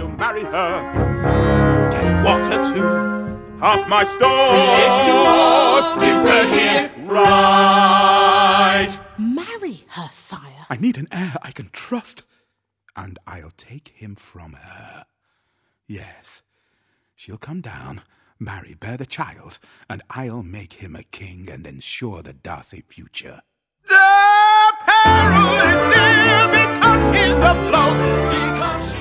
you marry her. Get water too, half my stores, prepare here, right. Marry her, sire. I need an heir I can trust, and I'll take him from her. Yes, she'll come down, marry, bear the child, and I'll make him a king and ensure the Darcy future. The peril is near because she's afloat. Because